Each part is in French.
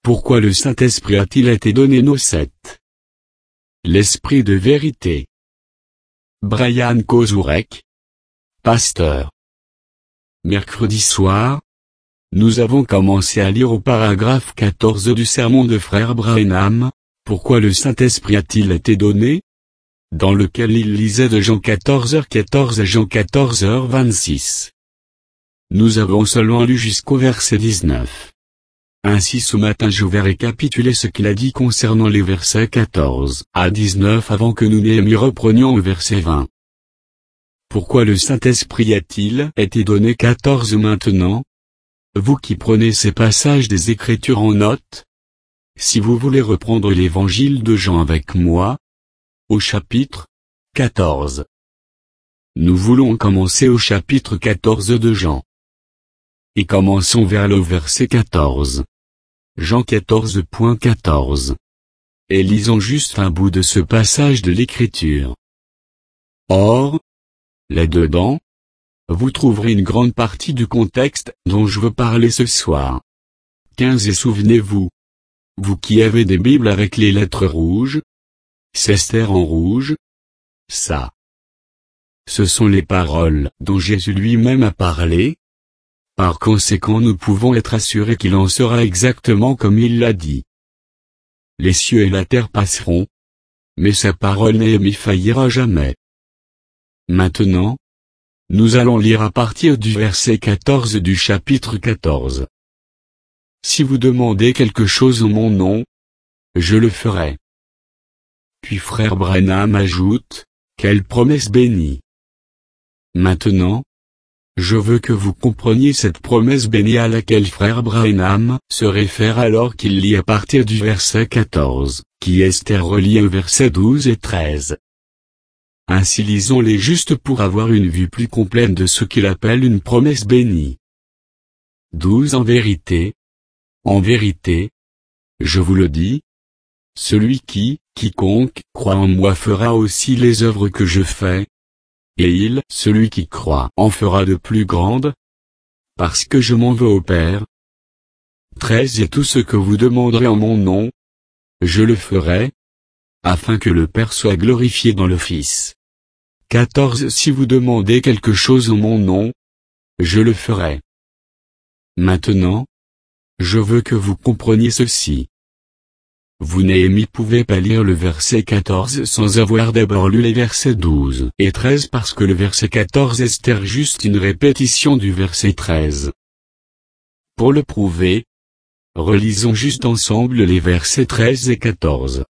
Pourquoi le Saint-Esprit a-t-il été donné nos 7? L'Esprit de vérité. Brian Kozurek, pasteur. Mercredi soir, nous avons commencé à lire au paragraphe 14 du sermon de frère Branham, Pourquoi le Saint-Esprit a-t-il été donné? Dans lequel il lisait de Jean 14h14 à Jean 14h26. Nous avons seulement lu jusqu'au verset 19. Ainsi ce matin je vais récapituler ce qu'il a dit concernant les versets 14 à 19 avant que nous n'y reprenions au verset 20. Pourquoi le Saint-Esprit a-t-il été donné 14 maintenant? Vous qui prenez ces passages des Écritures en note, si vous voulez reprendre l'évangile de Jean avec moi, au chapitre 14. Nous voulons commencer au chapitre 14 de Jean. Et commençons vers le verset 14. Jean 14.14. Et lisons juste un bout de ce passage de l'Écriture. Or, là-dedans, vous trouverez une grande partie du contexte dont je veux parler ce soir. 15 Et souvenez-vous, vous qui avez des Bibles avec les lettres rouges, Esther en rouge, ça. Ce sont les paroles dont Jésus lui-même a parlé. Par conséquent nous pouvons être assurés qu'il en sera exactement comme il l'a dit. Les cieux et la terre passeront, mais sa parole ne faillira jamais. Maintenant, nous allons lire à partir du verset 14 du chapitre 14. Si vous demandez quelque chose en mon nom, je le ferai. Puis frère Branham ajoute, quelle promesse bénie. Maintenant, je veux que vous compreniez cette promesse bénie à laquelle frère Branham se réfère alors qu'il lit à partir du verset 14, qui Esther relie au verset 12 et 13. Ainsi lisons-les juste pour avoir une vue plus complète de ce qu'il appelle une promesse bénie. 12 En vérité, je vous le dis, celui quiconque croit en moi fera aussi les œuvres que je fais, et celui qui croit en fera de plus grandes, parce que je m'en vais au Père. 13 Et tout ce que vous demanderez en mon nom, je le ferai, afin que le Père soit glorifié dans le Fils. 14 Si vous demandez quelque chose en mon nom, je le ferai. Maintenant, je veux que vous compreniez ceci. Vous Néhémie pouvez pas lire le verset 14 sans avoir d'abord lu les versets 12 et 13 parce que le verset 14 est juste une répétition du verset 13. Pour le prouver, relisons juste ensemble les versets 13 et 14.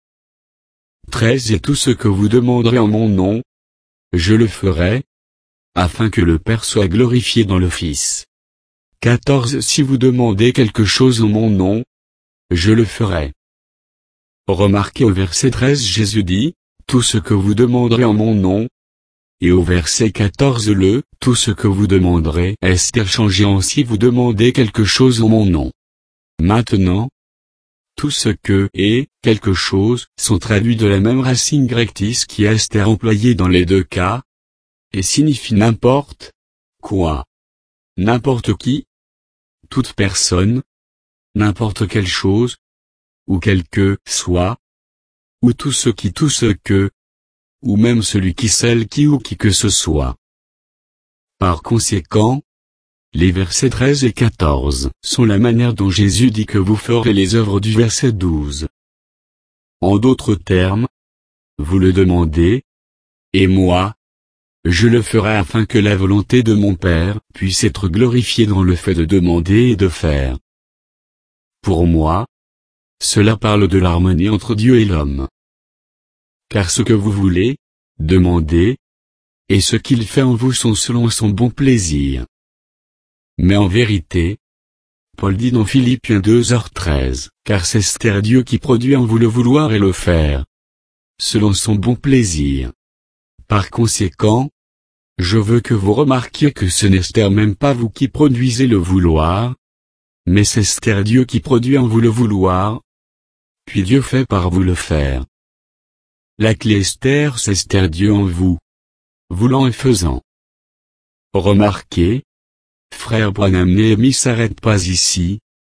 13 Et tout ce que vous demanderez en mon nom, je le ferai, afin que le Père soit glorifié dans le Fils. 14 Si vous demandez quelque chose en mon nom, je le ferai. Remarquez au verset 13 Jésus dit, tout ce que vous demanderez en mon nom. Et au verset 14 tout ce que vous demanderez est changé en si vous demandez quelque chose en mon nom. Maintenant, tout ce que et quelque chose sont traduits de la même racine grecque qui est employée dans les deux cas, et signifie n'importe quoi, n'importe qui, toute personne, n'importe quelle chose, ou quelque soit, ou tout ce que, ou même celui qui celle qui ou qui que ce soit. Par conséquent, les versets 13 et 14 sont la manière dont Jésus dit que vous ferez les œuvres du verset 12. En d'autres termes, vous le demandez, et moi, je le ferai afin que la volonté de mon Père puisse être glorifiée dans le fait de demander et de faire. Pour moi, cela parle de l'harmonie entre Dieu et l'homme. Car ce que vous voulez, demandez, et ce qu'il fait en vous sont selon son bon plaisir. Mais en vérité, Paul dit dans Philippiens 2h13, car c'est Dieu qui produit en vous le vouloir et le faire, selon son bon plaisir. Par conséquent, je veux que vous remarquiez que ce n'est même pas vous qui produisez le vouloir, mais c'est Dieu qui produit en vous le vouloir, puis Dieu fait par vous le faire. La clé c'est Dieu en vous, voulant et faisant. Remarquez, frère Branham Néhémie s'arrête pas ici.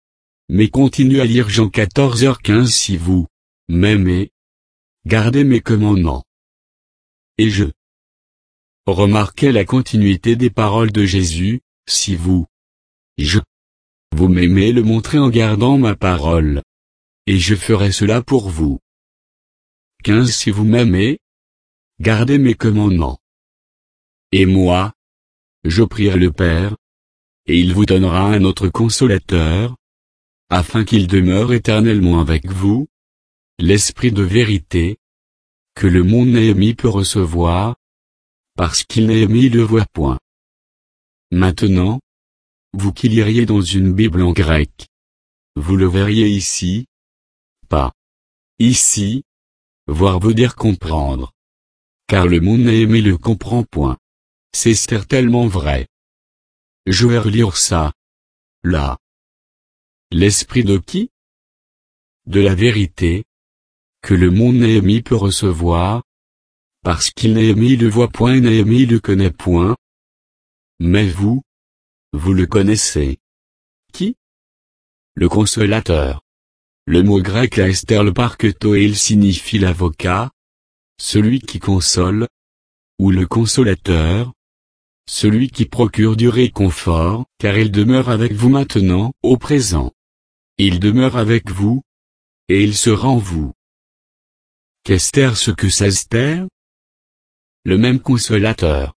Mais continue à lire Jean 14h15 si vous m'aimez, gardez mes commandements. Et je remarquez la continuité des paroles de Jésus, si vous m'aimez le montrez en gardant ma parole. Et je ferai cela pour vous. 15 Si vous m'aimez, gardez mes commandements. Et moi, je prierai le Père, et il vous donnera un autre consolateur, afin qu'il demeure éternellement avec vous, l'Esprit de vérité, que le monde n'ait peut recevoir, parce qu'il n'ait le voit point. Maintenant, vous qui liriez dans une Bible en grec, vous le verriez ici, pas ici, voir veut dire comprendre. Car le monde n'a le comprend point. C'est tellement vrai. Je vais relire ça. Là. L'esprit de qui? De la vérité, que le monde n'a peut recevoir, parce qu'il n'a le voit point et n'a le connaît point. Mais vous le connaissez. Qui? Le consolateur. Le mot grec aester le parketo et il signifie l'avocat, celui qui console, ou le consolateur, celui qui procure du réconfort, car il demeure avec vous maintenant, au présent. Il demeure avec vous, et il sera en vous. Qu'Esther ce que c'est Esther? Le même consolateur.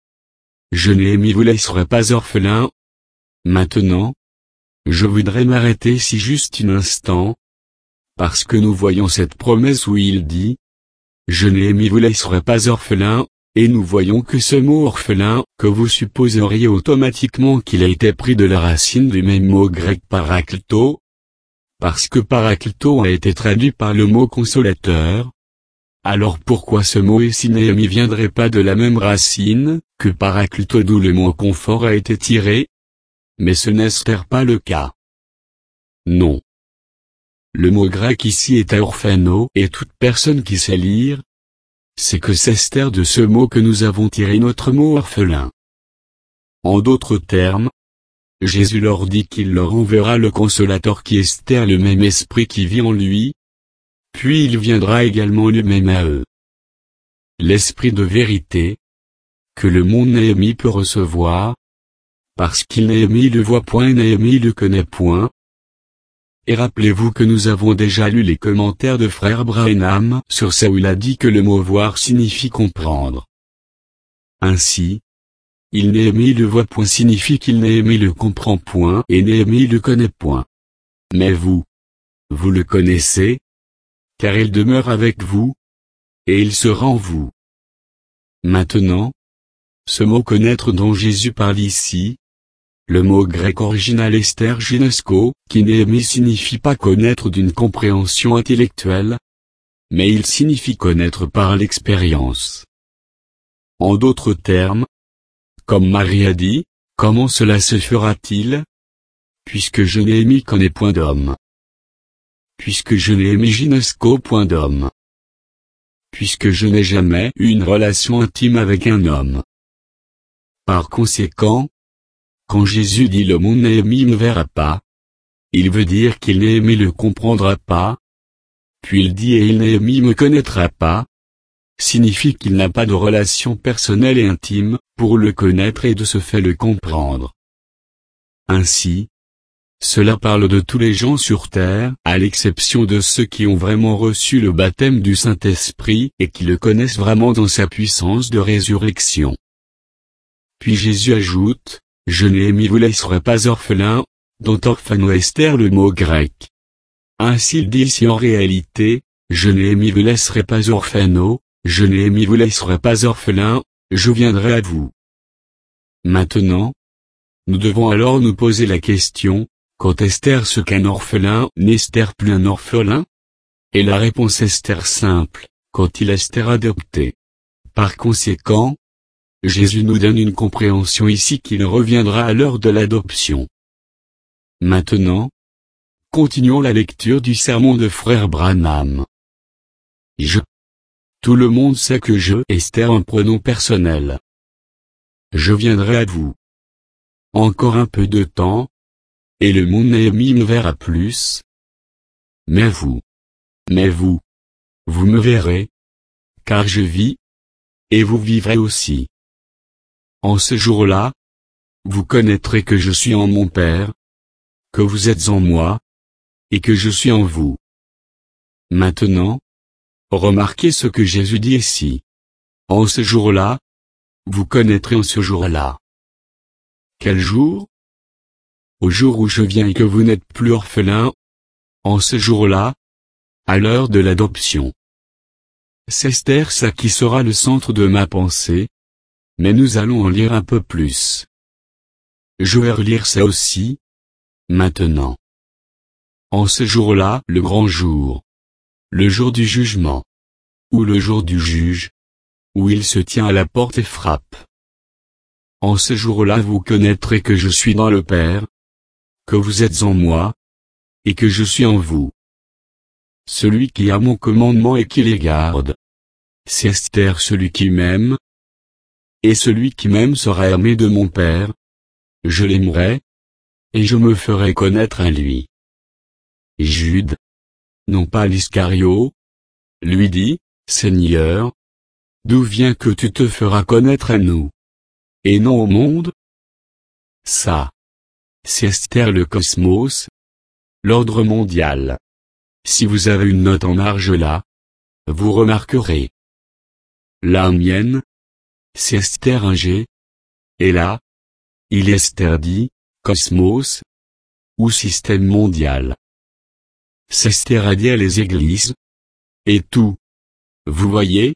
Je vous laisserai pas orphelin. Maintenant, je voudrais m'arrêter ici juste un instant, parce que nous voyons cette promesse où il dit, je vous laisserai pas orphelin, et nous voyons que ce mot orphelin, que vous supposeriez automatiquement qu'il a été pris de la racine du même mot grec parakleto, parce que parakleto a été traduit par le mot consolateur. Alors pourquoi ce mot ici viendrait pas de la même racine, que parakleto d'où le mot confort a été tiré? Mais ce n'est pas le cas. Non. Le mot grec ici est orphano et toute personne qui sait lire, c'est que c'est de ce mot que nous avons tiré notre mot orphelin. En d'autres termes, Jésus leur dit qu'il leur enverra le consolateur qui est le même esprit qui vit en lui, puis il viendra également lui-même à eux. L'esprit de vérité, que le monde n'a peut recevoir, parce qu'il n'a le voit point et n'a le connaît point. Et rappelez-vous que nous avons déjà lu les commentaires de frère Branham sur ça où il a dit que le mot voir signifie comprendre. Ainsi, il n'a le voit point signifie qu'il n'a le comprend point et n'a le connaît point. Mais vous le connaissez, car il demeure avec vous, et il sera en vous. Maintenant, ce mot connaître dont Jésus parle ici, le mot grec original Esther ginesko, qui signifie pas connaître d'une compréhension intellectuelle, mais il signifie connaître par l'expérience. En d'autres termes, comme Marie a dit, comment cela se fera-t-il? Puisque je connais point d'homme. Puisque je ginesko point d'homme. Puisque je n'ai jamais eu une relation intime avec un homme. Par conséquent, quand Jésus dit le monde ne verra pas, il veut dire qu'il le comprendra pas. Puis il dit et il me connaîtra pas, signifie qu'il n'a pas de relation personnelle et intime, pour le connaître et de ce fait le comprendre. Ainsi, cela parle de tous les gens sur terre, à l'exception de ceux qui ont vraiment reçu le baptême du Saint-Esprit et qui le connaissent vraiment dans sa puissance de résurrection. Puis Jésus ajoute, je vous laisserai pas orphelin, dont orphano Esther le mot grec. Ainsi il dit ici en réalité, je vous laisserai pas orphano, je vous laisserai pas orphelin, je viendrai à vous. Maintenant, nous devons alors nous poser la question, quand Esther ce qu'un orphelin, n'est-Esther plus un orphelin? Et la réponse est simple, quand il est adopté. Par conséquent, Jésus nous donne une compréhension ici qu'il reviendra à l'heure de l'adoption. Maintenant, continuons la lecture du sermon de frère Branham. Tout le monde sait que Esther un pronom personnel. Je viendrai à vous. Encore un peu de temps, et le monde Néhémie me verra plus. Mais vous, vous me verrez, car je vis, et vous vivrez aussi. En ce jour-là, vous connaîtrez que je suis en mon Père, que vous êtes en moi, et que je suis en vous. Maintenant, remarquez ce que Jésus dit ici. En ce jour-là, vous connaîtrez en ce jour-là. Quel jour? Au jour où je viens et que vous n'êtes plus orphelin. En ce jour-là, à l'heure de l'adoption. C'est ça qui sera le centre de ma pensée, mais nous allons en lire un peu plus. Je vais relire ça aussi, maintenant. En ce jour-là, le grand jour, le jour du jugement, ou le jour du juge, où il se tient à la porte et frappe. En ce jour-là vous connaîtrez que je suis dans le Père, que vous êtes en moi, et que je suis en vous. Celui qui a mon commandement et qui les garde, c'est celui qui m'aime, et celui qui m'aime sera aimé de mon Père, je l'aimerai, et je me ferai connaître à lui. Jude, non pas l'Iscario, lui dit, Seigneur, d'où vient que tu te feras connaître à nous, et non au monde? Ça, c'est le cosmos, l'ordre mondial. Si vous avez une note en marge là, vous remarquerez. La mienne, c'est un G, et là, il est dit, cosmos, ou système mondial. C'est a dit à les églises, et tout. Vous voyez?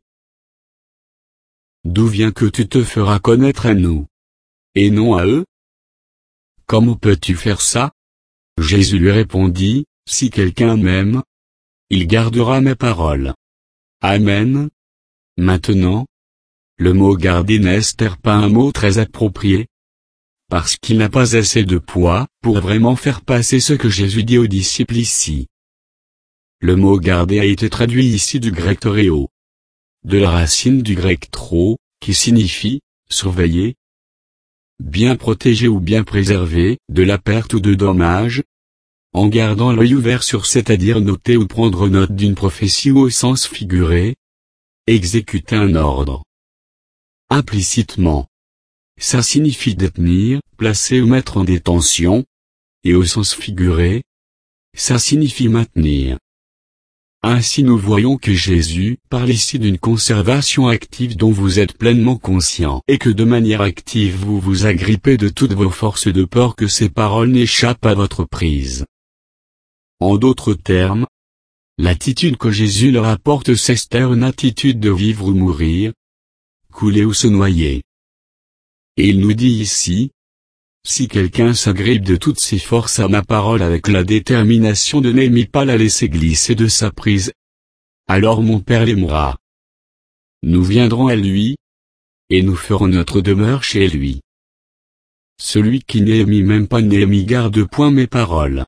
D'où vient que tu te feras connaître à nous, et non à eux? Comment peux-tu faire ça? Jésus lui répondit, si quelqu'un m'aime, il gardera mes paroles. Amen. Maintenant, le mot garder n'est pas un mot très approprié, parce qu'il n'a pas assez de poids pour vraiment faire passer ce que Jésus dit aux disciples ici. Le mot garder a été traduit ici du grec toréo, de la racine du grec tro, qui signifie surveiller, bien protéger ou bien préserver de la perte ou de dommage, en gardant l'œil ouvert sur, c'est-à-dire noter ou prendre note d'une prophétie ou au sens figuré, exécuter un ordre. Implicitement, ça signifie détenir, placer ou mettre en détention, et au sens figuré, ça signifie maintenir. Ainsi nous voyons que Jésus parle ici d'une conservation active dont vous êtes pleinement conscient et que de manière active vous vous agrippez de toutes vos forces de peur que ces paroles n'échappent à votre prise. En d'autres termes, l'attitude que Jésus leur apporte c'est une attitude de vivre ou mourir, couler ou se noyer. Et il nous dit ici, si quelqu'un s'agrippe de toutes ses forces à ma parole avec la détermination de n'aimer pas la laisser glisser de sa prise, alors mon Père l'aimera. Nous viendrons à lui, et nous ferons notre demeure chez lui. Celui qui n'aime même pas n'aime garde point mes paroles.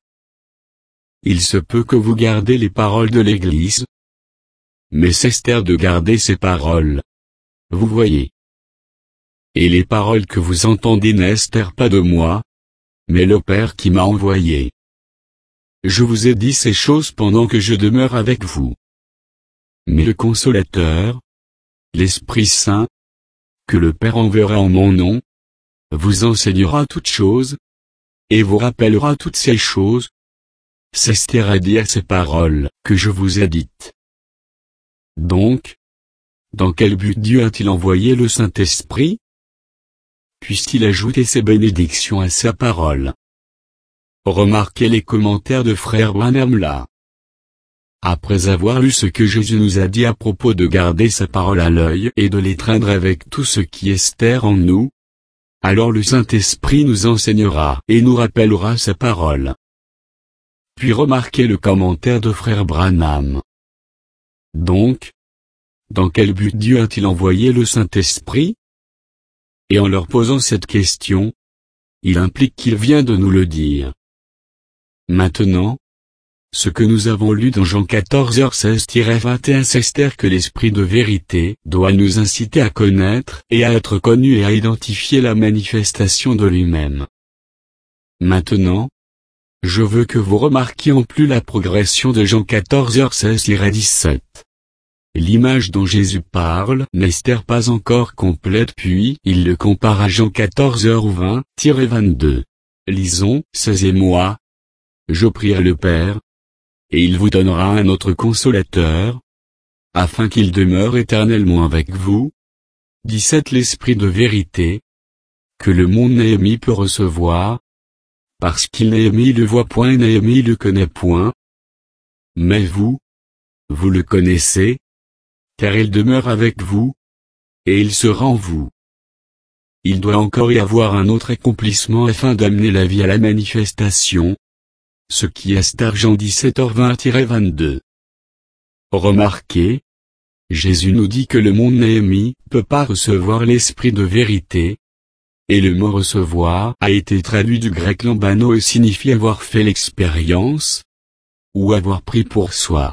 Il se peut que vous gardez les paroles de l'Église, mais c'est de garder ses paroles. Vous voyez. Et les paroles que vous entendez n'est pas de moi, mais le Père qui m'a envoyé. Je vous ai dit ces choses pendant que je demeure avec vous. Mais le Consolateur, l'Esprit Saint, que le Père enverra en mon nom, vous enseignera toutes choses, et vous rappellera toutes ces choses. C'est a dit à ces paroles que je vous ai dites. Donc, dans quel but Dieu a-t-il envoyé le Saint-Esprit? Puisse-t-il ajouter ses bénédictions à sa parole. Remarquez les commentaires de frère Branham là. Après avoir lu ce que Jésus nous a dit à propos de garder sa parole à l'œil et de l'étreindre avec tout ce qui est en nous, alors le Saint-Esprit nous enseignera et nous rappellera sa parole. Puis remarquez le commentaire de frère Branham. Donc, dans quel but Dieu a-t-il envoyé le Saint-Esprit? Et en leur posant cette question, il implique qu'il vient de nous le dire. Maintenant, ce que nous avons lu dans Jean 14h16-21 c'est que l'Esprit de vérité doit nous inciter à connaître et à être connu et à identifier la manifestation de lui-même. Maintenant, je veux que vous remarquiez en plus la progression de Jean 14h16-17. L'image dont Jésus parle n'est pas encore complète puis il le compare à Jean 14h20-22. Lisons, 16 et moi. Je prierai le Père, et il vous donnera un autre consolateur, afin qu'il demeure éternellement avec vous. 17 L'Esprit de vérité, que le monde Néhémie peut recevoir, parce qu'il Néhémie le voit point et Néhémie le connaît point. Mais vous le connaissez, car il demeure avec vous, et il sera en vous. Il doit encore y avoir un autre accomplissement afin d'amener la vie à la manifestation, ce qui est Jean 17h20-22. Remarquez, Jésus nous dit que le monde Néhémie peut pas recevoir l'esprit de vérité, et le mot recevoir a été traduit du grec lambano et signifie avoir fait l'expérience, ou avoir pris pour soi.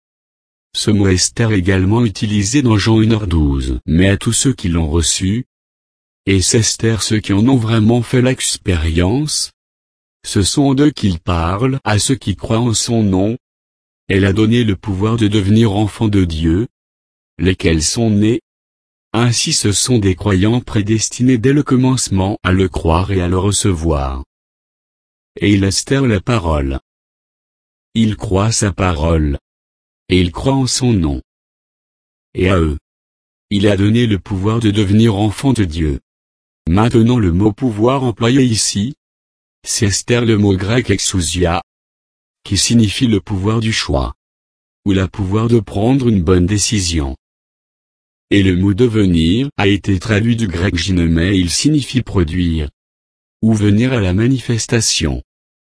Ce mot est également utilisé dans Jean 1h12, mais à tous ceux qui l'ont reçu, et c'est ceux qui en ont vraiment fait l'expérience. Ce sont d'eux qu'il parle à ceux qui croient en son nom. Elle a donné le pouvoir de devenir enfants de Dieu, lesquels sont nés. Ainsi ce sont des croyants prédestinés dès le commencement à le croire et à le recevoir. Et il est la parole. Ils croient sa parole. Et ils croient en son nom. Et à eux, il a donné le pouvoir de devenir enfants de Dieu. Maintenant le mot pouvoir employé ici, c'est le mot grec exousia, qui signifie le pouvoir du choix, ou le pouvoir de prendre une bonne décision. Et le mot devenir a été traduit du grec gynomai et il signifie produire, ou venir à la manifestation.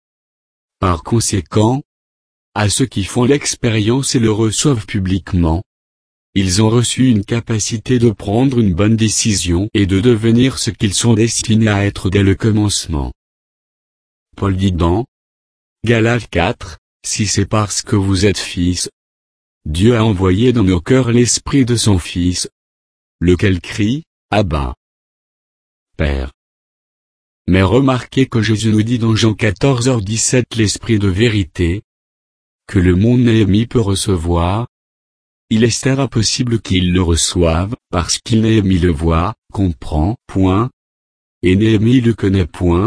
Par conséquent, à ceux qui font l'expérience et le reçoivent publiquement, ils ont reçu une capacité de prendre une bonne décision et de devenir ce qu'ils sont destinés à être dès le commencement. Paul dit dans Galates 4, si c'est parce que vous êtes fils, Dieu a envoyé dans nos cœurs l'esprit de son Fils, lequel crie, Abba, Père. Mais remarquez que Jésus nous dit dans Jean 14h17 l'esprit de vérité, que le monde Néhémie peut recevoir. Il est impossible qu'il le reçoive, parce qu'il Néhémie le voit, comprend, point. Et Néhémie le connaît point.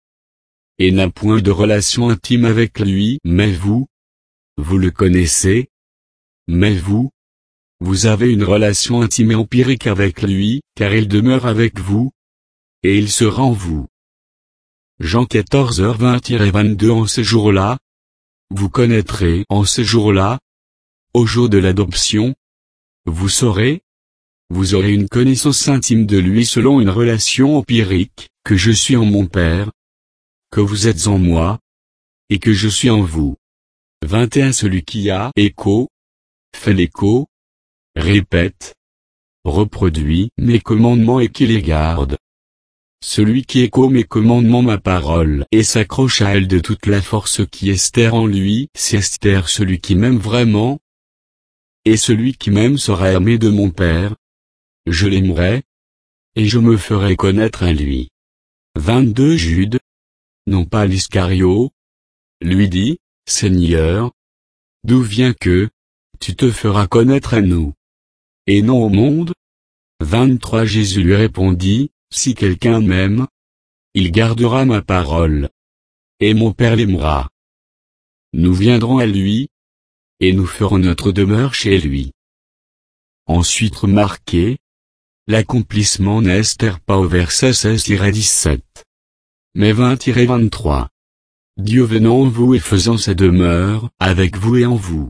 Et n'a point de relation intime avec lui, mais vous le connaissez. Mais vous avez une relation intime et empirique avec lui, car il demeure avec vous. Et il sera en vous. Jean 14h20-22 En ce jour-là, vous connaîtrez en ce jour-là, au jour de l'adoption, vous aurez une connaissance intime de lui selon une relation empirique, que je suis en mon Père, que vous êtes en moi, et que je suis en vous. 21 Celui qui a écho, fait l'écho, répète, reproduit mes commandements et qui les garde. Celui qui écho mes commandements ma parole et s'accroche à elle de toute la force qui est en lui, c'est celui qui m'aime vraiment. Et celui qui m'aime sera aimé de mon Père. Je l'aimerai, et je me ferai connaître à lui. 22 Jude, non pas l'Iscario, lui dit, Seigneur, d'où vient que tu te feras connaître à nous, et non au monde? 23 Jésus lui répondit, si quelqu'un m'aime, il gardera ma parole, et mon Père l'aimera. Nous viendrons à lui, et nous ferons notre demeure chez lui. Ensuite remarquez, l'accomplissement n'est pas au verset 16-17, mais 20-23. Dieu venant en vous et faisant sa demeure, avec vous et en vous.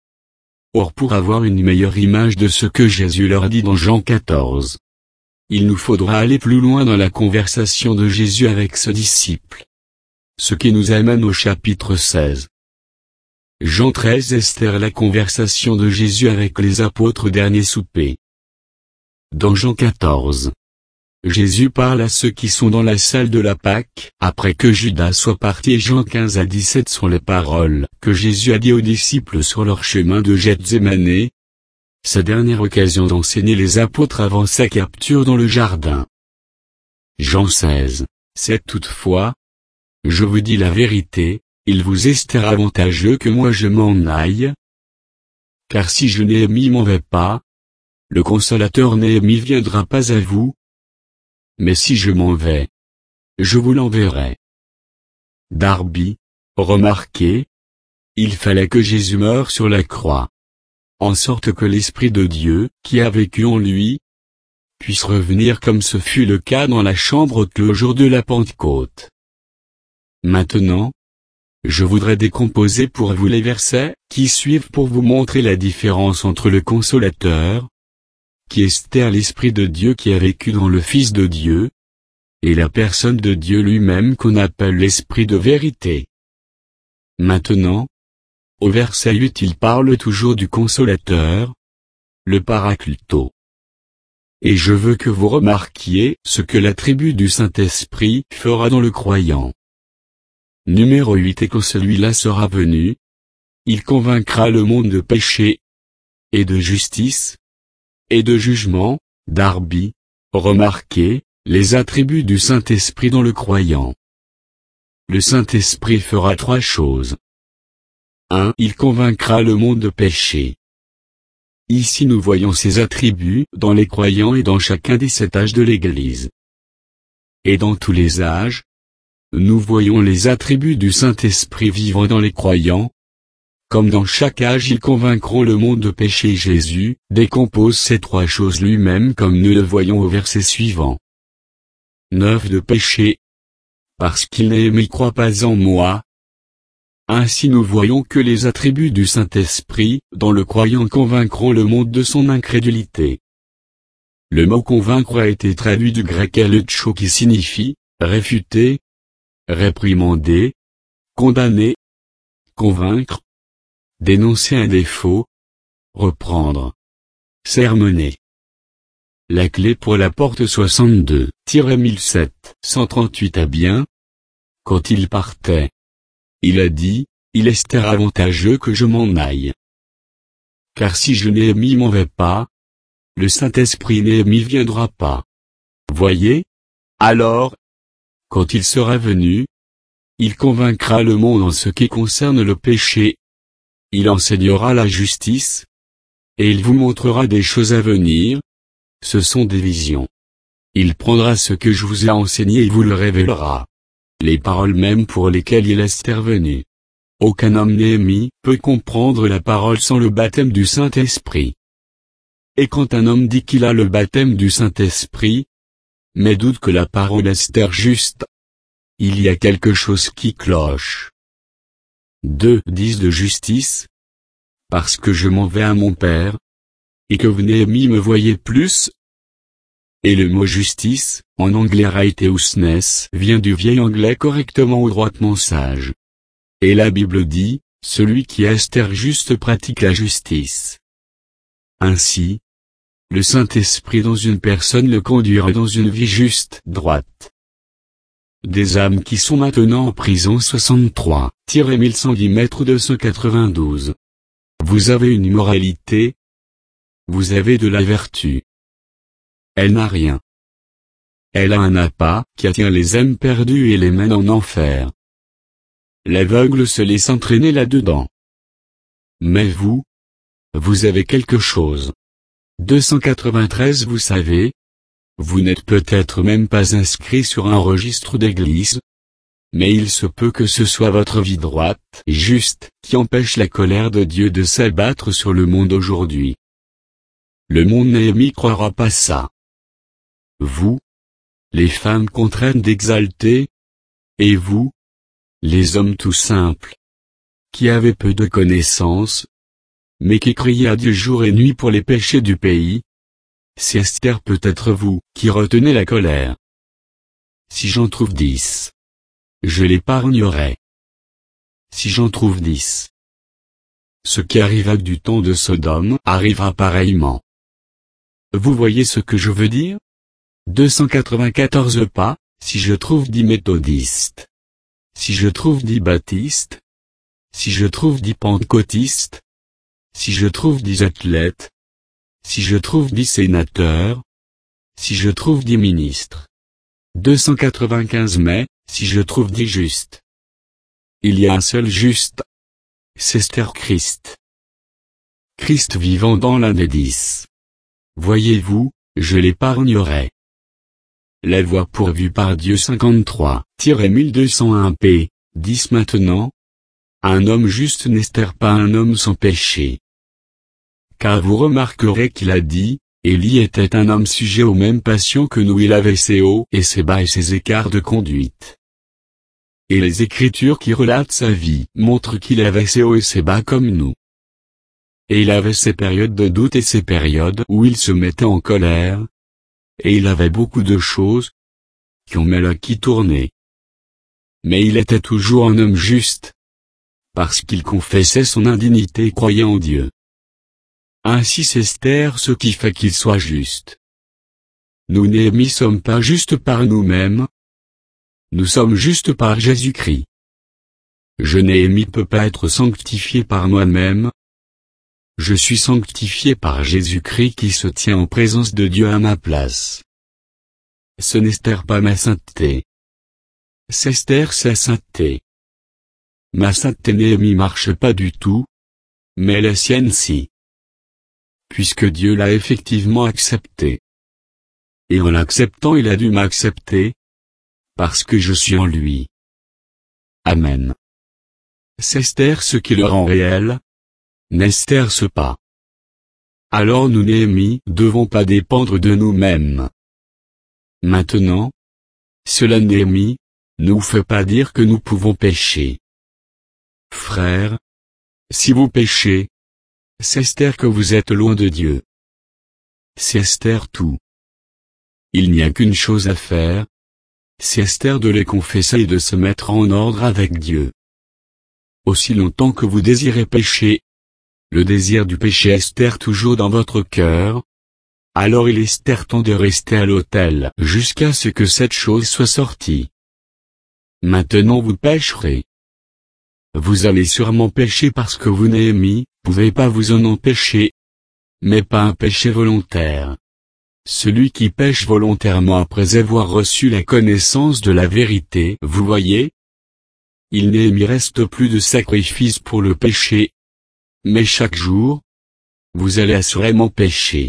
Or pour avoir une meilleure image de ce que Jésus leur dit dans Jean 14, il nous faudra aller plus loin dans la conversation de Jésus avec ce disciple. Ce qui nous amène au chapitre 16. Jean 13 la conversation de Jésus avec les apôtres dernier souper. Dans Jean 14, Jésus parle à ceux qui sont dans la salle de la Pâque, après que Judas soit parti et Jean 15-17 sont les paroles que Jésus a dit aux disciples sur leur chemin de Gethsémanée. Sa dernière occasion d'enseigner les apôtres avant sa capture dans le jardin. Jean 16, c'est toutefois, je vous dis la vérité, il vous est avantageux que moi je m'en aille. Car si je Néhémie m'en vais pas, le consolateur Néhémie viendra pas à vous. Mais si je m'en vais, je vous l'enverrai. Darby, remarquez, il fallait que Jésus meure sur la croix, en sorte que l'Esprit de Dieu, qui a vécu en lui, puisse revenir comme ce fut le cas dans la chambre que le jour de la Pentecôte. Maintenant, je voudrais décomposer pour vous les versets qui suivent pour vous montrer la différence entre le consolateur, qui est l'Esprit de Dieu qui a vécu dans le Fils de Dieu, et la personne de Dieu lui-même qu'on appelle l'Esprit de vérité. Maintenant, au verset 8 il parle toujours du consolateur, le Paracleto. Et je veux que vous remarquiez ce que l'attribut du Saint-Esprit fera dans le croyant. Numéro 8 et quand celui-là sera venu, il convaincra le monde de péché, et de justice, et de jugement. Darby, remarquez, les attributs du Saint-Esprit dans le croyant. Le Saint-Esprit fera 3 choses. 1. Il convaincra le monde de péché. Ici nous voyons ces attributs dans les croyants et dans chacun des 7 âges de l'Église. Et dans tous les âges, nous voyons les attributs du Saint-Esprit vivant dans les croyants. Comme dans chaque âge ils convaincront le monde de péché. Jésus décompose ces 3 choses lui-même comme nous le voyons au verset suivant. 9 de péché. Parce qu'il ne croit pas en moi. Ainsi nous voyons que les attributs du Saint-Esprit, dans le croyant convaincront le monde de son incrédulité. Le mot convaincre a été traduit du grec eletcho qui signifie, réfuter, réprimander, condamner, convaincre, dénoncer un défaut, reprendre, sermonner. La clé pour la porte 62-1738 a bien. Quand il partait, il a dit, il est avantageux que je m'en aille. Car si je Néhémie m'en vais pas, le Saint-Esprit Néhémie viendra pas. Voyez? Alors, quand il sera venu, il convaincra le monde en ce qui concerne le péché. Il enseignera la justice, et il vous montrera des choses à venir. Ce sont des visions. Il prendra ce que je vous ai enseigné et vous le révélera. Les paroles mêmes pour lesquelles il est venu. Aucun homme Néhémie peut comprendre la parole sans le baptême du Saint-Esprit. Et quand un homme dit qu'il a le baptême du Saint-Esprit, mais doute que la parole est juste, il y a quelque chose qui cloche. 2 disent de justice. Parce que je m'en vais à mon Père, et que vous Néhémie me voyez plus. Et le mot justice, en anglais righteousness, vient du vieil anglais correctement ou droitement sage. Et la Bible dit, celui qui est juste pratique la justice. Ainsi, le Saint-Esprit dans une personne le conduira dans une vie juste, droite. Des âmes qui sont maintenant en prison 63-1110 mètres 292. Vous avez une immoralité. Vous avez de la vertu. Elle n'a rien. Elle a un appât qui attire les âmes perdues et les mène en enfer. L'aveugle se laisse entraîner là-dedans. Mais vous avez quelque chose. 293 Vous savez, vous n'êtes peut-être même pas inscrit sur un registre d'église, mais il se peut que ce soit votre vie droite et juste qui empêche la colère de Dieu de s'abattre sur le monde aujourd'hui. Le monde Néhémie croira pas ça. Vous, les femmes contraintes d'exalter, et vous, les hommes tout simples, qui avez peu de connaissances, mais qui criez à Dieu jour et nuit pour les péchés du pays, c'est peut-être vous qui retenez la colère. Si j'en trouve 10, je l'épargnerai. Si j'en trouve 10, ce qui arriva du temps de Sodome arrivera pareillement. Vous voyez ce que je veux dire? 294 Pas, si je trouve 10 méthodistes, si je trouve 10 baptistes, si je trouve 10 pentecôtistes, si je trouve 10 athlètes, si je trouve 10 sénateurs, si je trouve 10 ministres. 295 Mais, si je trouve 10 justes. il y a un seul juste. C'est Esther Christ. Christ vivant dans l'un des 10. Voyez-vous, je l'épargnerai. La voie pourvue par Dieu 53-1201 p. 10 Maintenant, un homme juste n'estère pas un homme sans péché. Car vous remarquerez qu'il a dit, Élie était un homme sujet aux mêmes passions que nous, il avait ses hauts et ses bas et ses écarts de conduite. Et les Écritures qui relatent sa vie montrent qu'il avait ses hauts et ses bas comme nous. Et il avait ses périodes de doute et ses périodes où il se mettait en colère. Et il avait beaucoup de choses qui ont mal à qui tourner. Mais il était toujours un homme juste, parce qu'il confessait son indignité et croyait en Dieu. Ainsi c'est Esther ce qui fait qu'il soit juste. Nous Néhémie sommes pas justes par nous-mêmes. Nous sommes justes par Jésus-Christ. Je Néhémie peux pas être sanctifié par moi-même. Je suis sanctifié par Jésus-Christ qui se tient en présence de Dieu à ma place. Ce n'est Esther pas ma sainteté. C'est Esther sa sainteté. Ma sainteté Néhémie marche pas du tout, mais la sienne si. Puisque Dieu l'a effectivement accepté. Et en l'acceptant il a dû m'accepter, parce que je suis en lui. Amen. C'est Esther ce qui le rend réel. N'Esther ce pas. Alors nous Néhémie devons pas dépendre de nous-mêmes. Maintenant, cela Néhémie nous fait pas dire que nous pouvons pécher. Frères, si vous péchez, c'est Esther que vous êtes loin de Dieu. C'est Esther tout. Il n'y a qu'une chose à faire. C'est Esther de les confesser et de se mettre en ordre avec Dieu. Aussi longtemps que vous désirez pécher, le désir du péché Esther toujours dans votre cœur, alors il est Esther temps de rester à l'autel jusqu'à ce que cette chose soit sortie. Maintenant vous pécherez. Vous allez sûrement pécher parce que vous Néhémie, pouvez pas vous en empêcher. Mais pas un péché volontaire. Celui qui pêche volontairement après avoir reçu la connaissance de la vérité, vous voyez? Il n'y reste plus de sacrifice pour le péché. Mais chaque jour, vous allez assurément pécher.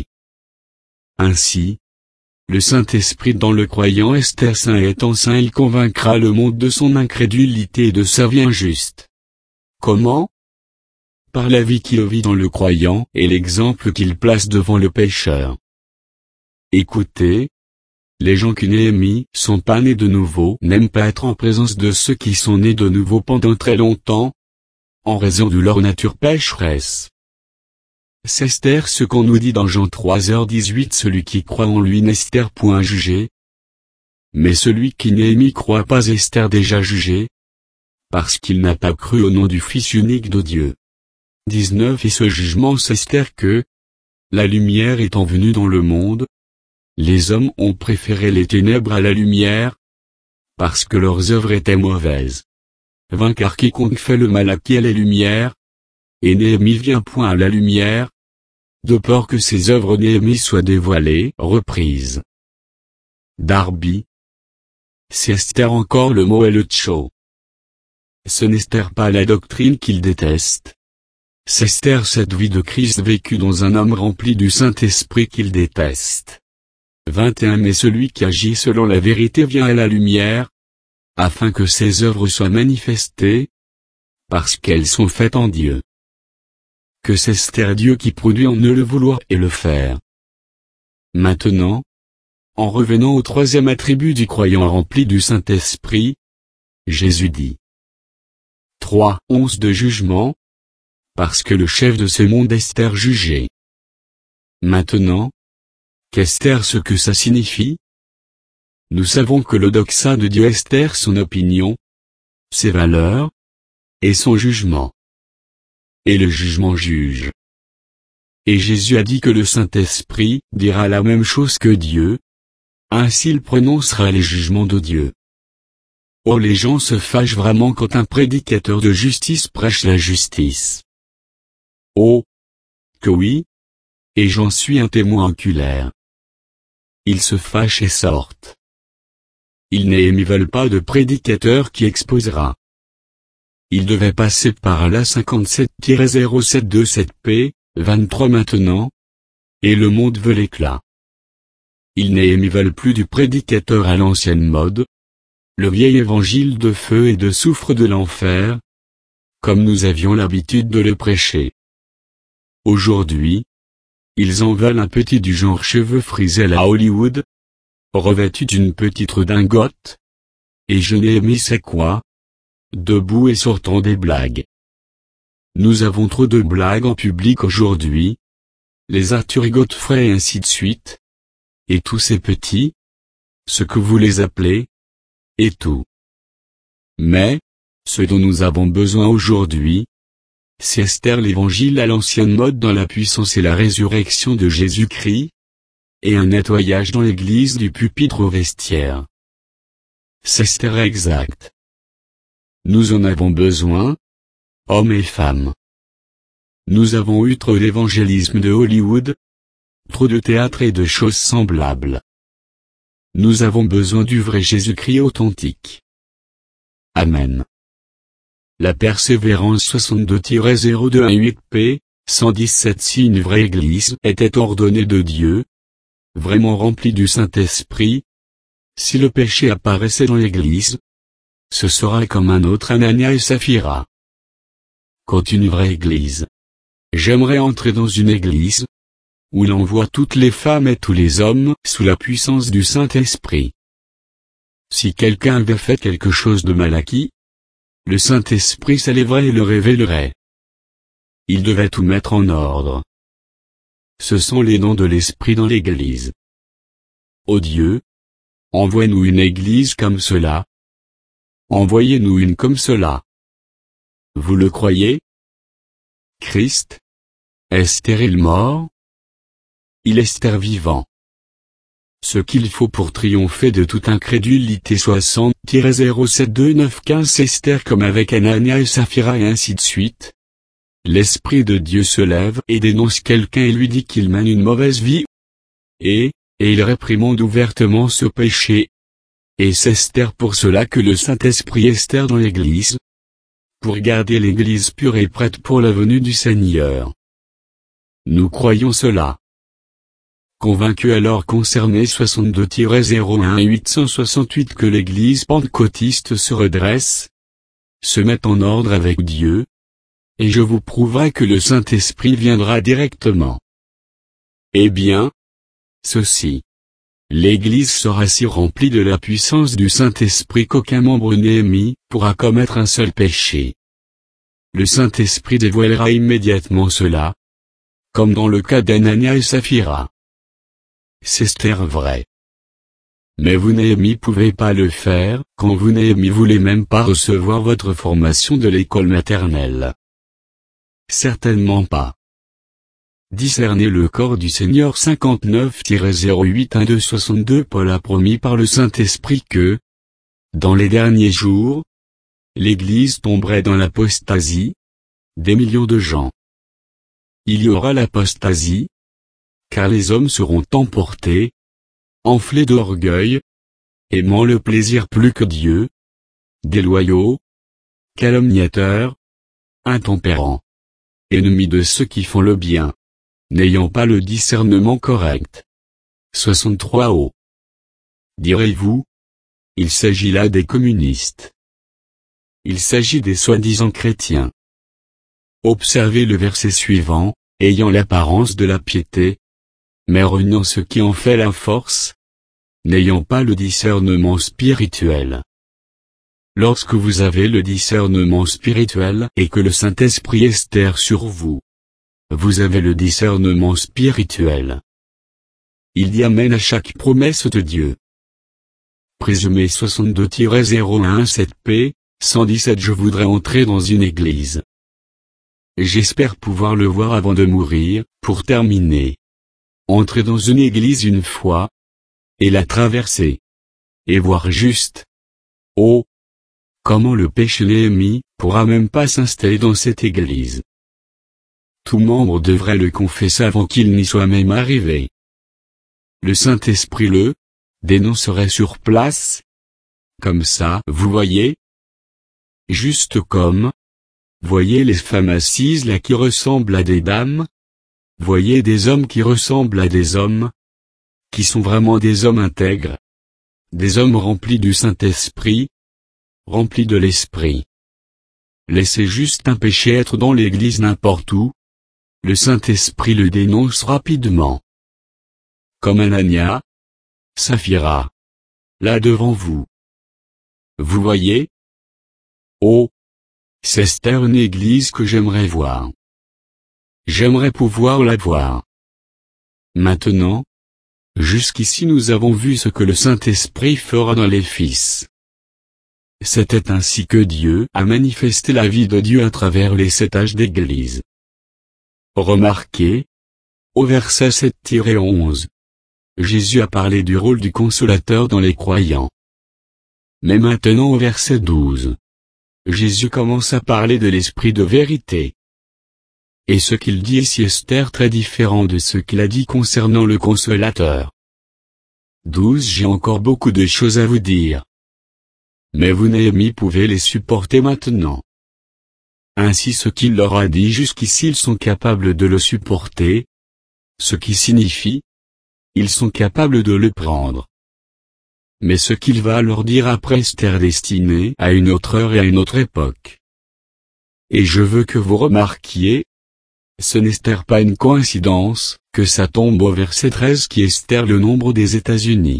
Ainsi, le Saint-Esprit dans le croyant Esther saint étant saint il convaincra le monde de son incrédulité et de sa vie injuste. Comment? Par la vie qu'il vit dans le croyant et l'exemple qu'il place devant le pécheur. Écoutez, les gens qui Néhémie sont pas nés de nouveau n'aiment pas être en présence de ceux qui sont nés de nouveau pendant très longtemps, en raison de leur nature pécheresse. C'est Esther ce qu'on nous dit dans Jean 3h18 celui qui croit en lui n'Esther point jugé. Mais celui qui Néhémie croit pas Esther déjà jugé, parce qu'il n'a pas cru au nom du Fils unique de Dieu. 19 Et ce jugement c'est Esther que, la lumière étant venue dans le monde, les hommes ont préféré les ténèbres à la lumière, parce que leurs œuvres étaient mauvaises. 20 Car quiconque fait le mal acquiert la lumière, et Néhémie vient point à la lumière, de peur que ses œuvres Néhémie soient dévoilées, reprises. Darby. C'est Esther encore le mot est le tcho. Ce n'est Esther pas la doctrine qu'il déteste. C'est Esther cette vie de Christ vécue dans un homme rempli du Saint-Esprit qu'il déteste. 21 Mais celui qui agit selon la vérité vient à la lumière, afin que ses œuvres soient manifestées, parce qu'elles sont faites en Dieu. Que c'est Esther Dieu qui produit en eux le vouloir et le faire. Maintenant, en revenant au troisième attribut du croyant rempli du Saint-Esprit, Jésus dit 3:11 de jugement, parce que le chef de ce monde Esther jugé. Maintenant, qu'Esther ce que ça signifie? Nous savons que le doxa de Dieu Esther son opinion, ses valeurs, et son jugement. Et le jugement juge. Et Jésus a dit que le Saint-Esprit dira la même chose que Dieu, ainsi il prononcera les jugements de Dieu. Oh les gens se fâchent vraiment quand un prédicateur de justice prêche la justice. Oh, que oui, et j'en suis un témoin oculaire. Ils se fâchent et sortent. Ils n'aiment veulent pas de prédicateur qui exposera Il devait passer par là 57-0727p, 23 maintenant. Et le monde veut l'éclat. Ils Néhémie veulent plus du prédicateur à l'ancienne mode. Le vieil évangile de feu et de soufre de l'enfer. Comme nous avions l'habitude de le prêcher. Aujourd'hui, ils en veulent un petit du genre cheveux frisés à la Hollywood, revêtu d'une petite redingote. Et je Néhémie c'est quoi? Debout et sortant des blagues. Nous avons trop de blagues en public aujourd'hui. Les Arthur Godfrey et ainsi de suite. Et tous ces petits. Ce que vous les appelez. Et tout. Mais, ce dont nous avons besoin aujourd'hui, c'est Esther l'évangile à l'ancienne mode dans la puissance et la résurrection de Jésus-Christ, et un nettoyage dans l'église du pupitre au vestiaire. C'est Esther exact. Nous en avons besoin, hommes et femmes. Nous avons eu trop d'évangélisme de Hollywood, trop de théâtre et de choses semblables. Nous avons besoin du vrai Jésus-Christ authentique. Amen. La persévérance 62-0218p, 117. Si une vraie église était ordonnée de Dieu, vraiment remplie du Saint-Esprit, si le péché apparaissait dans l'église, ce sera comme un autre Anania et Saphira. Quand une vraie église. J'aimerais entrer dans une église, où l'on voit toutes les femmes et tous les hommes sous la puissance du Saint-Esprit. Si quelqu'un avait fait quelque chose de mal acquis, le Saint-Esprit s'élèverait et le révélerait. Il devait tout mettre en ordre. Ce sont les dons de l'Esprit dans l'Église. Ô Dieu, envoie-nous une Église comme cela. Envoyez-nous une comme cela. Vous le croyez? Christ est stérile mort? Il est Esther vivant. Ce qu'il faut pour triompher de toute incrédulité 60-072915 Esther comme avec Anania et Saphira et ainsi de suite. L'Esprit de Dieu se lève et dénonce quelqu'un et lui dit qu'il mène une mauvaise vie. Et il réprimande ouvertement ce péché. Et c'est Esther pour cela que le Saint-Esprit Esther dans l'Église. Pour garder l'Église pure et prête pour la venue du Seigneur. Nous croyons cela. Convaincu alors concerné 62-01-868 que l'Église pentecôtiste se redresse, se met en ordre avec Dieu, et je vous prouverai que le Saint-Esprit viendra directement. Eh bien, ceci. L'Église sera si remplie de la puissance du Saint-Esprit qu'aucun membre Néhémie pourra commettre un seul péché. Le Saint-Esprit dévoilera immédiatement cela, comme dans le cas d'Anania et Saphira. C'est Esther vrai. Mais vous Néhémie pouvez pas le faire, quand vous Néhémie voulez même pas recevoir votre formation de l'école maternelle. Certainement pas. Discerner le corps du Seigneur 59-08-1262 Paul a promis par le Saint-Esprit que, dans les derniers jours, l'Église tomberait dans l'apostasie, des millions de gens. Il y aura l'apostasie, car les hommes seront emportés, enflés d'orgueil, aimant le plaisir plus que Dieu, déloyaux, calomniateurs, intempérants, ennemis de ceux qui font le bien, n'ayant pas le discernement correct. 63 O. Direz-vous, il s'agit là des communistes. Il s'agit des soi-disant chrétiens. Observez le verset suivant, ayant l'apparence de la piété, mais reniant ce qui en fait la force, n'ayant pas le discernement spirituel. Lorsque vous avez le discernement spirituel et que le Saint-Esprit Esther sur vous, vous avez le discernement spirituel. Il y amène à chaque promesse de Dieu. Présumé 62-0117p, 117 Je voudrais entrer dans une église. J'espère pouvoir le voir avant de mourir, pour terminer. Entrer dans une église une fois, et la traverser. Et voir juste. Oh! Comment le péché Néhémie pourra même pas s'installer dans cette église. Tout membre devrait le confesser avant qu'il n'y soit même arrivé. Le Saint-Esprit le dénoncerait sur place. Comme ça, vous voyez? juste comme. Voyez les femmes assises là qui ressemblent à des dames. Voyez des hommes qui ressemblent à des hommes. Qui sont vraiment des hommes intègres. Des hommes remplis du Saint-Esprit. Remplis de l'Esprit. Laissez juste un péché être dans l'Église n'importe où. Le Saint-Esprit le dénonce rapidement. Comme Anania. Saphira. Là devant vous. Vous voyez? Oh! C'est Esther, une église que j'aimerais voir. J'aimerais pouvoir la voir. Maintenant, jusqu'ici nous avons vu ce que le Saint-Esprit fera dans les fils. C'était ainsi que Dieu a manifesté la vie de Dieu à travers les 7 âges d'Église. Remarquez, au verset 7-11, Jésus a parlé du rôle du consolateur dans les croyants. Mais maintenant au verset 12, Jésus commence à parler de l'esprit de vérité. Et ce qu'il dit ici est très différent de ce qu'il a dit concernant le consolateur. 12 J'ai encore beaucoup de choses à vous dire. Mais vous Néhémie pouvez les supporter maintenant. Ainsi ce qu'il leur a dit jusqu'ici ils sont capables de le supporter. Ce qui signifie, ils sont capables de le prendre. Mais ce qu'il va leur dire après est destiné à une autre heure et à une autre époque. Et je veux que vous remarquiez, ce n'est pas une coïncidence, que ça tombe au verset 13 qui est le nombre des États-Unis.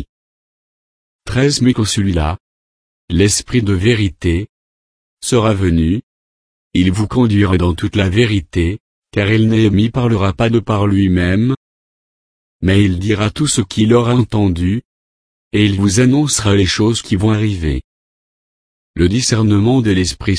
13 Mais quand celui-là, l'esprit de vérité, sera venu, il vous conduira dans toute la vérité, car Néhémie parlera pas de par lui-même, mais il dira tout ce qu'il aura entendu, et il vous annoncera les choses qui vont arriver. Le discernement de l'esprit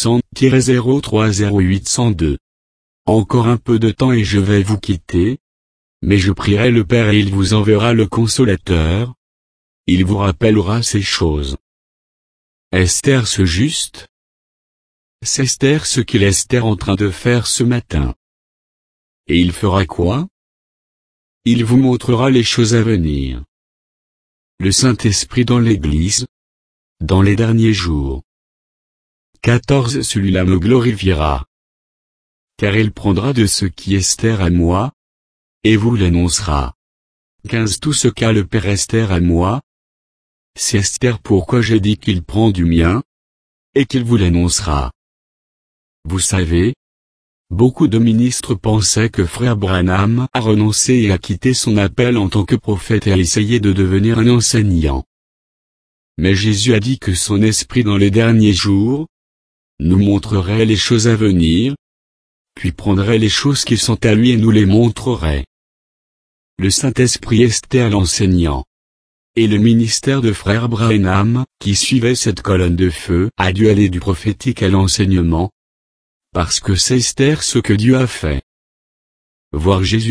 60-030802. Encore un peu de temps et je vais vous quitter, mais je prierai le Père et il vous enverra le Consolateur. Il vous rappellera ces choses. Esther ce juste? C'est Esther ce qu'il est en train de faire ce matin. Et il fera quoi? Il vous montrera les choses à venir. Le Saint-Esprit dans l'Église, dans les derniers jours. 14 Celui-là me glorifiera. Car il prendra de ce qui est à moi, et vous l'annoncera. 15 Tout ce qu'a le Père Esther à moi, c'est Esther pourquoi j'ai dit qu'il prend du mien, et qu'il vous l'annoncera. Vous savez, beaucoup de ministres pensaient que frère Branham a renoncé et a quitté son appel en tant que prophète et a essayé de devenir un enseignant. Mais Jésus a dit que son esprit dans les derniers jours, nous montrerait les choses à venir, puis prendrait les choses qui sont à lui et nous les montrerait. Le Saint-Esprit est à l'enseignant. Et le ministère de frère Branham, qui suivait cette colonne de feu, a dû aller du prophétique à l'enseignement. Parce que c'est ce que Dieu a fait. Voir Jésus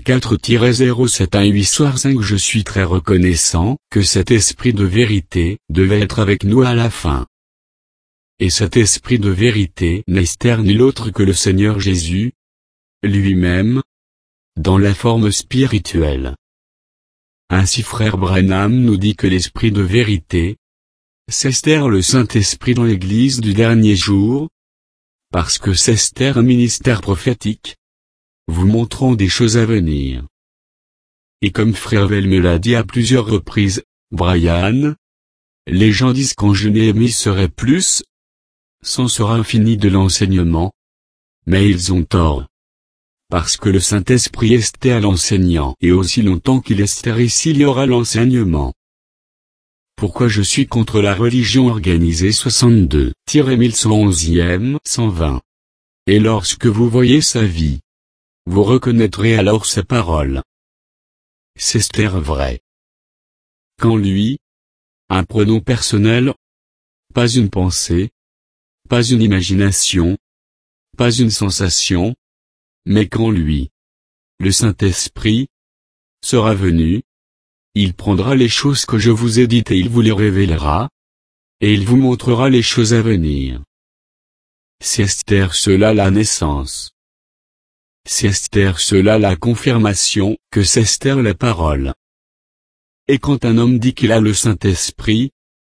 54-07-18-5 Je suis très reconnaissant que cet esprit de vérité devait être avec nous à la fin. Et cet esprit de vérité n'est nul autre que le Seigneur Jésus, lui-même, dans la forme spirituelle. Ainsi frère Branham nous dit que l'esprit de vérité, c'est le Saint-Esprit dans l'Église du dernier jour, parce que c'est un ministère prophétique, vous montrant des choses à venir. Et comme frère Vel me l'a dit à plusieurs reprises, Brian, les gens disent qu'en Néhémie serait plus, sans sera infini de l'enseignement, mais ils ont tort. Parce que le Saint-Esprit est à l'enseignant et aussi longtemps qu'il est ici il y aura l'enseignement. Pourquoi je suis contre la religion organisée 62-1111e 120. Et lorsque vous voyez sa vie, vous reconnaîtrez alors sa parole. C'est vrai. Quand lui, un pronom personnel, pas une pensée, pas une imagination, pas une sensation, mais quand lui, le Saint-Esprit, sera venu, il prendra les choses que je vous ai dites et il vous les révélera, et il vous montrera les choses à venir. C'est cela la naissance. C'est cela la confirmation que c'est la parole. Et quand un homme dit qu'il a le Saint-Esprit,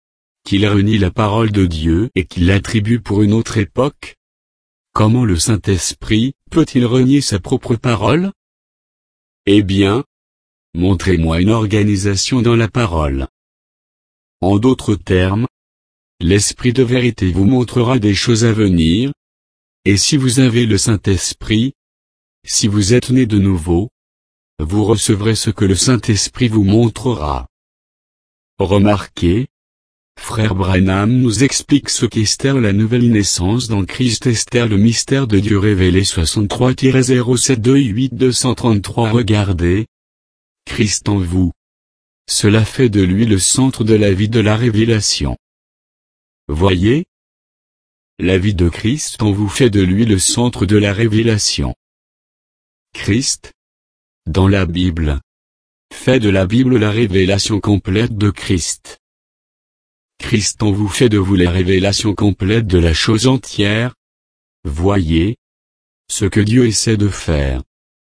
qu'il renie la parole de Dieu et qu'il l'attribue pour une autre époque? Comment le Saint-Esprit peut-il renier sa propre parole? Eh bien, montrez-moi une organisation dans la parole. En d'autres termes, l'Esprit de vérité vous montrera des choses à venir, et si vous avez le Saint-Esprit, si vous êtes né de nouveau, vous recevrez ce que le Saint-Esprit vous montrera. Remarquez, Frère Branham nous explique ce qu'Esther la nouvelle naissance dans Christ. Esther le mystère de Dieu révélé 63-0728-233. Regardez, Christ en vous. Cela fait de lui le centre de la vie de la révélation. Voyez, la vie de Christ en vous fait de lui le centre de la révélation. Christ, dans la Bible, fait de la Bible la révélation complète de Christ. Christ en vous fait de vous la révélation complète de la chose entière. Voyez ce que Dieu essaie de faire.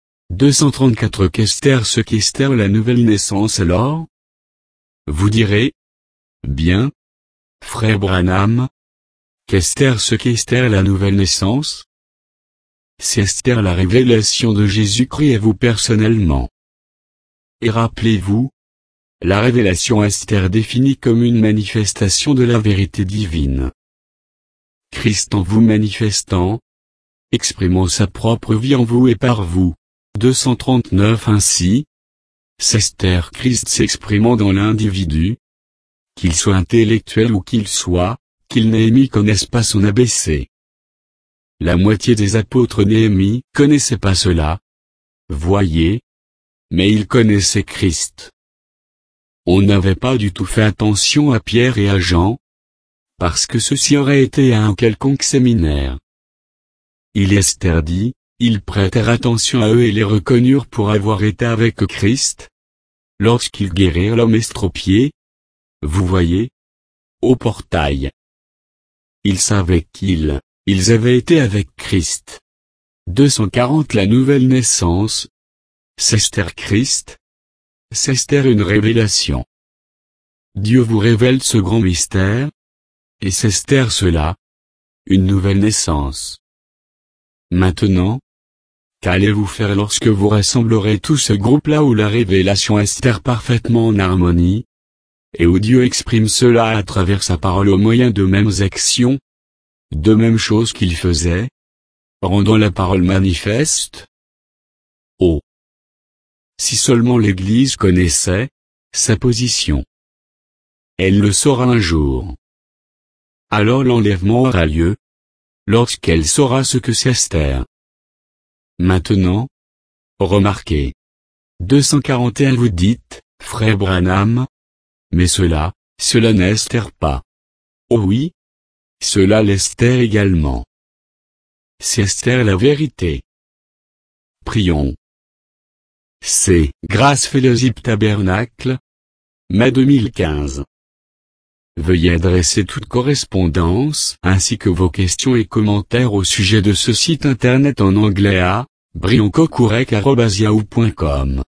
234. Qu'Esther ce qu'Esther la nouvelle naissance alors? Vous direz, bien, Frère Branham, qu'Esther ce qu'Esther la nouvelle naissance? C'est Esther la révélation de Jésus-Christ à vous personnellement. Et rappelez-vous, la révélation Esther définie comme une manifestation de la vérité divine. Christ en vous manifestant, exprimant sa propre vie en vous et par vous. 239. Ainsi, c'est Esther Christ s'exprimant dans l'individu, qu'il soit intellectuel ou qu'il Néhémie connaisse pas son ABC. La moitié des apôtres Néhémie connaissaient pas cela. Voyez, mais ils connaissaient Christ. On n'avait pas du tout fait attention à Pierre et à Jean, parce que ceux-ci auraient été à un quelconque séminaire. Esther dit, ils prêtèrent attention à eux et les reconnurent pour avoir été avec Christ, lorsqu'ils guérirent l'homme estropié. Vous voyez, au portail. Ils savaient qu'ils avaient été avec Christ. 240. La nouvelle naissance. C'est Esther Christ. C'est Esther une révélation. Dieu vous révèle ce grand mystère, et c'est Esther cela, une nouvelle naissance. Maintenant, qu'allez-vous faire lorsque vous rassemblerez tout ce groupe-là où la révélation Esther parfaitement en harmonie, et où Dieu exprime cela à travers sa parole au moyen de mêmes actions, de mêmes choses qu'il faisait, rendant la parole manifeste? Oh! Si seulement l'Église connaissait sa position. Elle le saura un jour. Alors l'enlèvement aura lieu, lorsqu'elle saura ce que c'est Esther. Maintenant, remarquez. 241. Vous dites, Frère Branham, mais cela n'Esther pas. Oh oui, cela l'Esther également. C'est Esther la vérité. Prions. C'est Grâce Fellowship Tabernacle, mai 2015. Veuillez adresser toute correspondance ainsi que vos questions et commentaires au sujet de ce site internet en anglais à brioncocourec@yahoo.com.